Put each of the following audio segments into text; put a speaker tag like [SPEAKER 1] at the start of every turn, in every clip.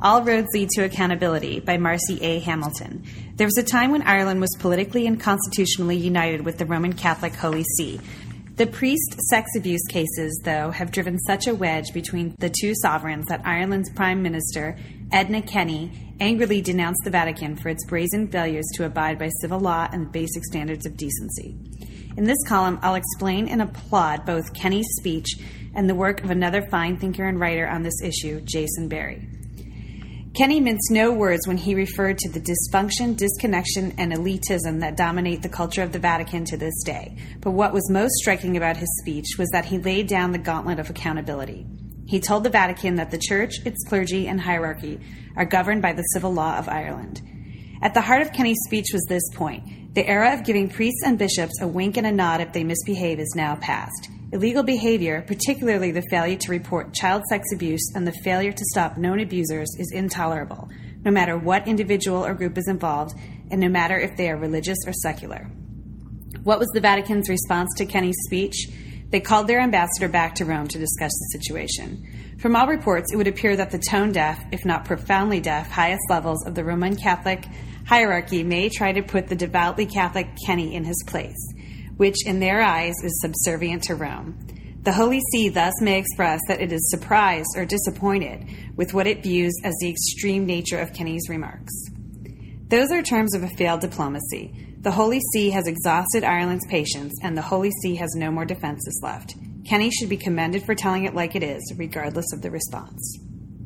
[SPEAKER 1] All Roads Lead to Accountability by Marcy A. Hamilton. There was a time when Ireland was politically and constitutionally united with the Roman Catholic Holy See. The priest sex abuse cases, though, have driven such a wedge between the two sovereigns that Ireland's Prime Minister, Edna Kenny, angrily denounced the Vatican for its brazen failures to abide by civil law and basic standards of decency. In this column, I'll explain and applaud both Kenny's speech and the work of another fine thinker and writer on this issue, Jason Berry. Kenny minced no words when he referred to the dysfunction, disconnection, and elitism that dominate the culture of the Vatican to this day. But what was most striking about his speech was that he laid down the gauntlet of accountability. He told the Vatican that the Church, its clergy, and hierarchy are governed by the civil law of Ireland. At the heart of Kenny's speech was this point: the era of giving priests and bishops a wink and a nod if they misbehave is now past. Illegal behavior, particularly the failure to report child sex abuse and the failure to stop known abusers, is intolerable, no matter what individual or group is involved, and no matter if they are religious or secular. What was the Vatican's response to Kenny's speech? They called their ambassador back to Rome to discuss the situation. From all reports, it would appear that the tone-deaf, if not profoundly deaf, highest levels of the Roman Catholic hierarchy may try to put the devoutly Catholic Kenny in his place, which in their eyes is subservient to Rome. The Holy See thus may express that it is surprised or disappointed with what it views as the extreme nature of Kenny's remarks. Those are terms of a failed diplomacy. The Holy See has exhausted Ireland's patience, and the Holy See has no more defenses left. Kenny should be commended for telling it like it is, regardless of the response.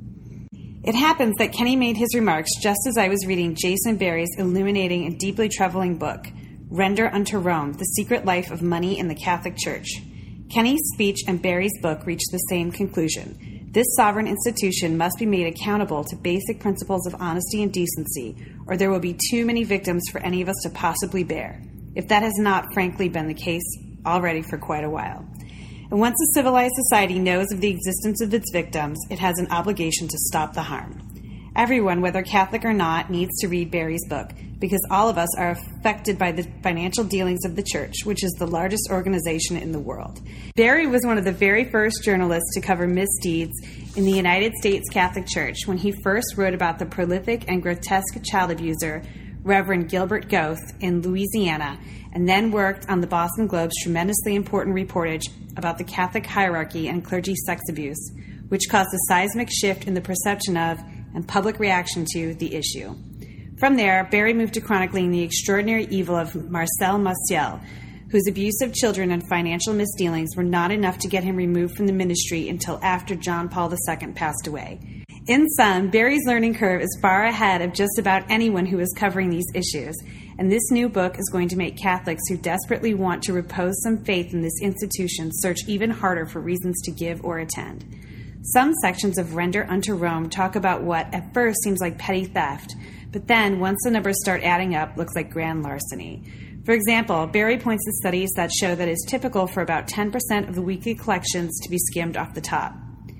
[SPEAKER 1] It happens that Kenny made his remarks just as I was reading Jason Berry's illuminating and deeply troubling book, Render Unto Rome, The Secret Life of Money in the Catholic Church. Kenny's speech and Berry's book reach the same conclusion. This sovereign institution must be made accountable to basic principles of honesty and decency, or there will be too many victims for any of us to possibly bear, if that has not frankly been the case already for quite a while. And once a civilized society knows of the existence of its victims, it has an obligation to stop the harm. Everyone, whether Catholic or not, needs to read Berry's book, because all of us are affected by the financial dealings of the Church, which is the largest organization in the world. Berry was one of the very first journalists to cover misdeeds in the United States Catholic Church when he first wrote about the prolific and grotesque child abuser, Reverend Gilbert Goeth, in Louisiana, and then worked on the Boston Globe's tremendously important reportage about the Catholic hierarchy and clergy sex abuse, which caused a seismic shift in the perception of and public reaction to the issue. From there, Berry moved to chronicling the extraordinary evil of Marcel Maciel, whose abuse of children and financial misdealings were not enough to get him removed from the ministry until after John Paul II passed away. In sum, Berry's learning curve is far ahead of just about anyone who is covering these issues, and this new book is going to make Catholics who desperately want to repose some faith in this institution search even harder for reasons to give or attend. Some sections of Render Unto Rome talk about what at first seems like petty theft, but then, once the numbers start adding up, looks like grand larceny. For example, Berry points to studies that show that it's typical for about 10% of the weekly collections to be skimmed off the top.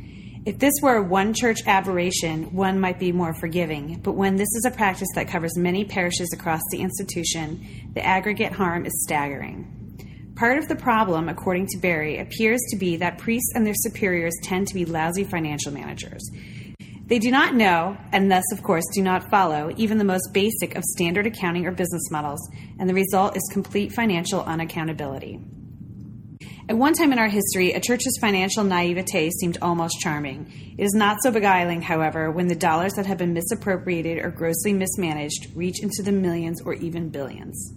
[SPEAKER 1] If this were a one-church aberration, one might be more forgiving, but when this is a practice that covers many parishes across the institution, the aggregate harm is staggering. Part of the problem, according to Berry, appears to be that priests and their superiors tend to be lousy financial managers. They do not know, and thus, of course, do not follow, even the most basic of standard accounting or business models, and the result is complete financial unaccountability. At one time in our history, a church's financial naivete seemed almost charming. It is not so beguiling, however, when the dollars that have been misappropriated or grossly mismanaged reach into the millions or even billions.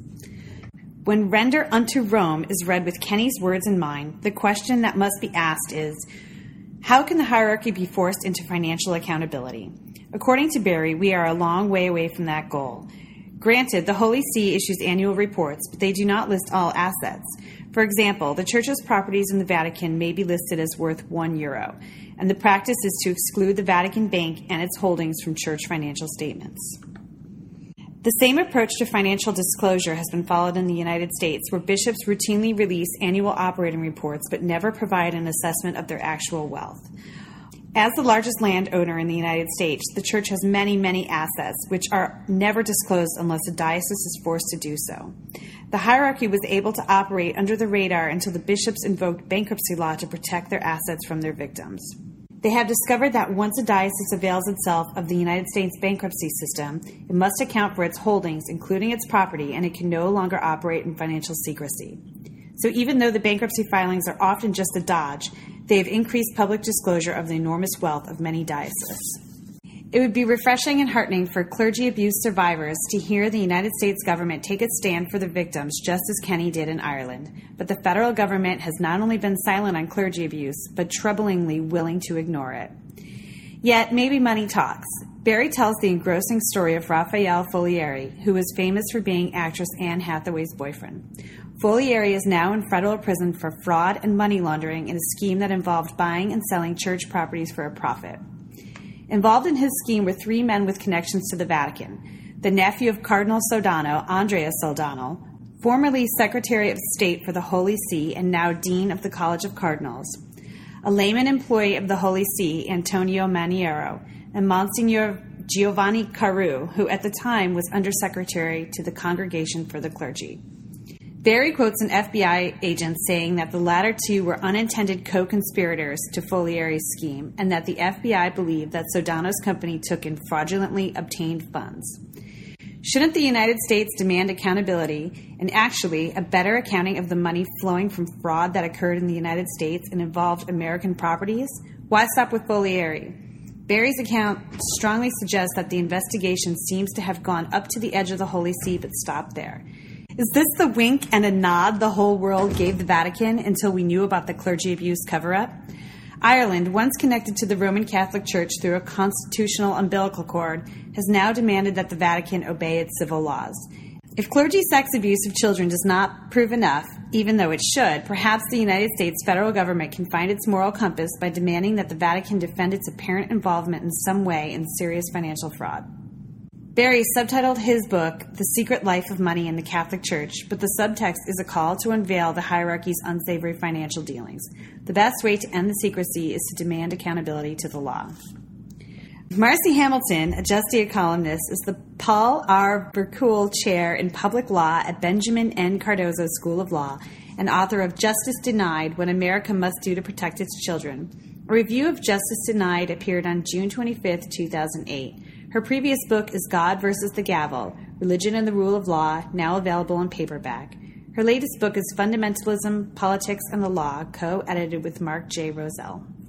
[SPEAKER 1] When Render Unto Rome is read with Kenny's words in mind, the question that must be asked is, how can the hierarchy be forced into financial accountability? According to Berry, we are a long way away from that goal. Granted, the Holy See issues annual reports, but they do not list all assets. For example, the Church's properties in the Vatican may be listed as worth €1, and the practice is to exclude the Vatican Bank and its holdings from church financial statements. The same approach to financial disclosure has been followed in the United States, where bishops routinely release annual operating reports but never provide an assessment of their actual wealth. As the largest landowner in the United States, the Church has many, many assets, which are never disclosed unless a diocese is forced to do so. The hierarchy was able to operate under the radar until the bishops invoked bankruptcy law to protect their assets from their victims. They have discovered that once a diocese avails itself of the United States bankruptcy system, it must account for its holdings, including its property, and it can no longer operate in financial secrecy. So even though the bankruptcy filings are often just a dodge, they have increased public disclosure of the enormous wealth of many dioceses. It would be refreshing and heartening for clergy abuse survivors to hear the United States government take a stand for the victims just as Kenny did in Ireland. But the federal government has not only been silent on clergy abuse, but troublingly willing to ignore it. Yet, maybe money talks. Barry tells the engrossing story of Raphael Folieri, who was famous for being actress Anne Hathaway's boyfriend. Folieri is now in federal prison for fraud and money laundering in a scheme that involved buying and selling church properties for a profit. Involved in his scheme were three men with connections to the Vatican: the nephew of Cardinal Sodano, Andrea Sodano, formerly Secretary of State for the Holy See and now Dean of the College of Cardinals, a layman employee of the Holy See, Antonio Maniero, and Monsignor Giovanni Caru, who at the time was Undersecretary to the Congregation for the Clergy. Barry quotes an FBI agent saying that the latter two were unintended co-conspirators to Folieri's scheme and that the FBI believed that Sodano's company took in fraudulently obtained funds. Shouldn't the United States demand accountability and actually a better accounting of the money flowing from fraud that occurred in the United States and involved American properties? Why stop with Folieri? Barry's account strongly suggests that the investigation seems to have gone up to the edge of the Holy See but stopped there. Is this the wink and a nod the whole world gave the Vatican until we knew about the clergy abuse cover-up? Ireland, once connected to the Roman Catholic Church through a constitutional umbilical cord, has now demanded that the Vatican obey its civil laws. If clergy sex abuse of children does not prove enough, even though it should, perhaps the United States federal government can find its moral compass by demanding that the Vatican defend its apparent involvement in some way in serious financial fraud. Barry subtitled his book, The Secret Life of Money in the Catholic Church, but the subtext is a call to unveil the hierarchy's unsavory financial dealings. The best way to end the secrecy is to demand accountability to the law. Marcy Hamilton, a Justia columnist, is the Paul R. Verkuhl Chair in Public Law at Benjamin N. Cardozo School of Law and author of Justice Denied, What America Must Do to Protect Its Children. A review of Justice Denied appeared on June 25, 2008. Her previous book is God versus the Gavel, Religion and the Rule of Law, now available in paperback. Her latest book is Fundamentalism, Politics, and the Law, co-edited with Mark J. Roselle.